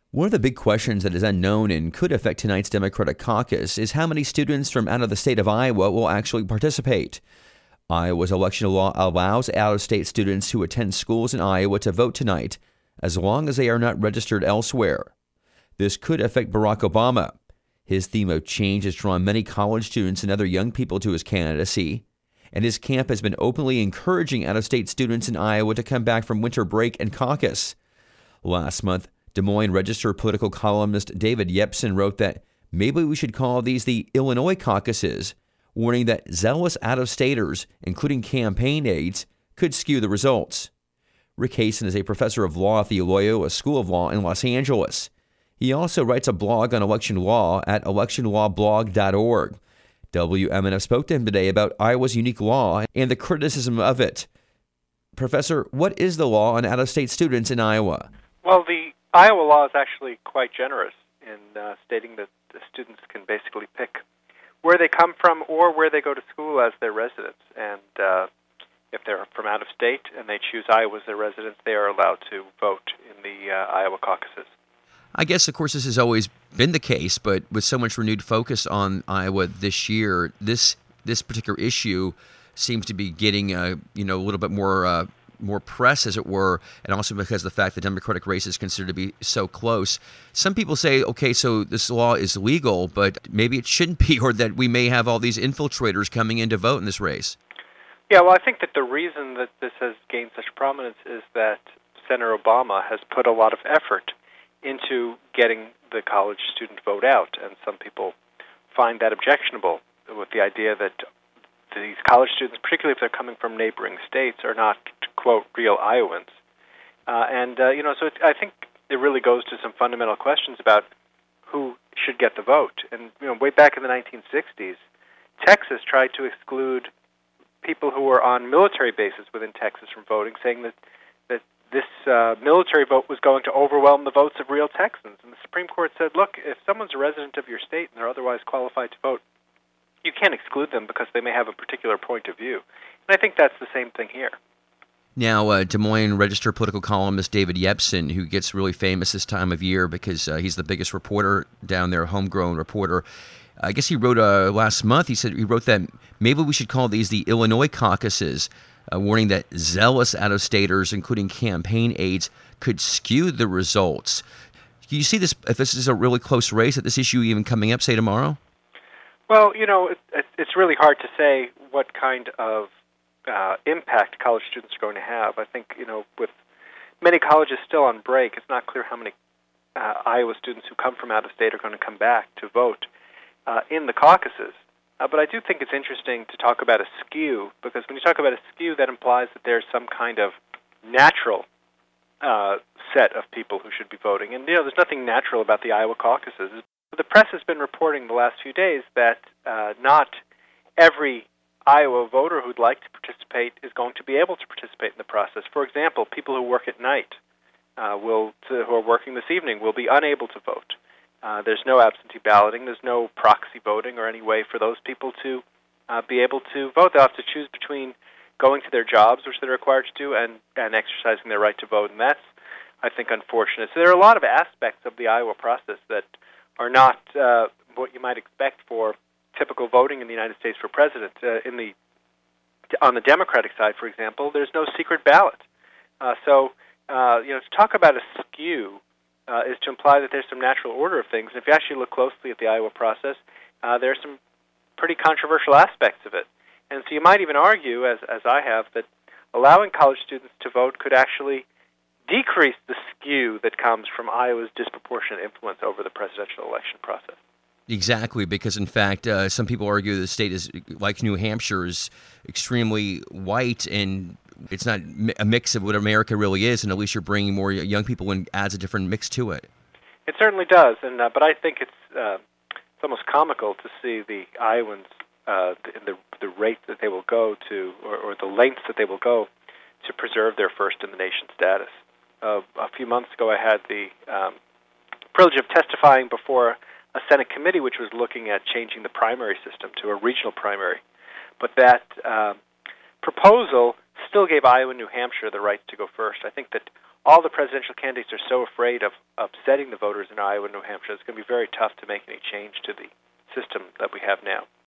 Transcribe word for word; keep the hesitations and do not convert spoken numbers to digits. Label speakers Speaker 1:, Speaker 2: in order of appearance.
Speaker 1: One of the big questions that is unknown and could affect tonight's Democratic caucus is how many students from out of the state of Iowa will actually participate. Iowa's election law allows out-of-state students who attend schools in Iowa to vote tonight, as long as they are not registered elsewhere. This could affect Barack Obama. His theme of change has drawn many college students and other young people to his candidacy, and his camp has been openly encouraging out-of-state students in Iowa to come back from winter break and caucus. Last month, Des Moines Register political columnist David Yepsen wrote that maybe we should call these the Illinois caucuses, warning that zealous out-of-staters, including campaign aides, could skew the results. Rick Hasen is a professor of law at the Loyola School of Law in Los Angeles. He also writes a blog on election law at election law blog dot org. W M N F spoke to him today about Iowa's unique law and the criticism of it. Professor, what is the law on out-of-state students in Iowa?
Speaker 2: Well, the Iowa law is actually quite generous in uh, stating that the students can basically pick where they come from or where they go to school as their residence. And uh, if they're from out of state and they choose Iowa as their residence, they are allowed to vote in the uh, Iowa caucuses.
Speaker 1: I guess, of course, this has always been the case, but with so much renewed focus on Iowa this year, this this particular issue seems to be getting uh, you know a little bit more uh, more press, as it were, and also because of the fact the Democratic race is considered to be so close. Some people say, okay, so this law is legal, but maybe it shouldn't be, or that we may have all these infiltrators coming in to vote in this race.
Speaker 2: Yeah, well, I think that the reason that this has gained such prominence is that Senator Obama has put a lot of effort into getting the college student vote out, and some people find that objectionable with the idea that these college students, particularly if they're coming from neighboring states, are not, quote, real Iowans. Uh, and, uh, you know, so it, I think it really goes to some fundamental questions about who should get the vote. And, you know, way back in the nineteen sixties, Texas tried to exclude people who were on military bases within Texas from voting, saying that, that this uh, military vote was going to overwhelm the votes of real Texans. And the Supreme Court said, look, if someone's a resident of your state and they're otherwise qualified to vote, you can't exclude them because they may have a particular point of view. And I think that's the same thing here.
Speaker 1: Now, uh, Des Moines Register political columnist David Yepsen, who gets really famous this time of year because uh, he's the biggest reporter down there, homegrown reporter. I guess he wrote uh, last month, he said he wrote that maybe we should call these the Illinois caucuses, uh, warning that zealous out-of-staters, including campaign aides, could skew the results. Do you see this, if this is a really close race, that this issue even coming up, say, tomorrow?
Speaker 2: Well, you know, it, it's really hard to say what kind of uh, impact college students are going to have. I think, you know, with many colleges still on break, it's not clear how many uh, Iowa students who come from out of state are going to come back to vote uh, in the caucuses. Uh, but I do think it's interesting to talk about a skew, because when you talk about a skew, that implies that there's some kind of natural uh, set of people who should be voting. And, you know, there's nothing natural about the Iowa caucuses. The press has been reporting the last few days that uh, not every Iowa voter who'd like to participate is going to be able to participate in the process. For example, people who work at night, uh, will to, who are working this evening, will be unable to vote. Uh, there's no absentee balloting, there's no proxy voting or any way for those people to uh, be able to vote. They'll have to choose between going to their jobs, which they're required to do, and, and exercising their right to vote, and that's, I think, unfortunate. So there are a lot of aspects of the Iowa process that are not uh, what you might expect for typical voting in the United States for president. Uh, in the on the Democratic side, for example, there's no secret ballot. Uh, so, uh, you know, to talk about a skew uh, is to imply that there's some natural order of things. And if you actually look closely at the Iowa process, uh, there are some pretty controversial aspects of it. And so you might even argue, as as I have, that allowing college students to vote could actually decrease the skew that comes from Iowa's disproportionate influence over the presidential election process.
Speaker 1: Exactly, because in fact, uh, some people argue the state is, like New Hampshire, is extremely white, and it's not a mix of what America really is, and at least you're bringing more young people and adds a different mix to it.
Speaker 2: It certainly does, and uh, but I think it's uh, it's almost comical to see the Iowans, uh, the, the the rate that they will go to, or, or the lengths that they will go to preserve their first-in-the-nation status. Uh, a few months ago, I had the um, privilege of testifying before a Senate committee which was looking at changing the primary system to a regional primary. But that uh, proposal still gave Iowa and New Hampshire the right to go first. I think that all the presidential candidates are so afraid of upsetting the voters in Iowa and New Hampshire, it's going to be very tough to make any change to the system that we have now.